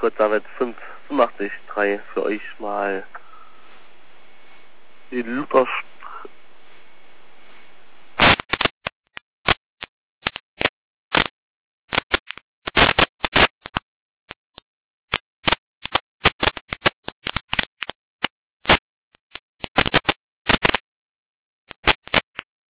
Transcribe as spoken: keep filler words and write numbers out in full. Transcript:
Code David fünf fünfundachtzig drei für euch mal die Luther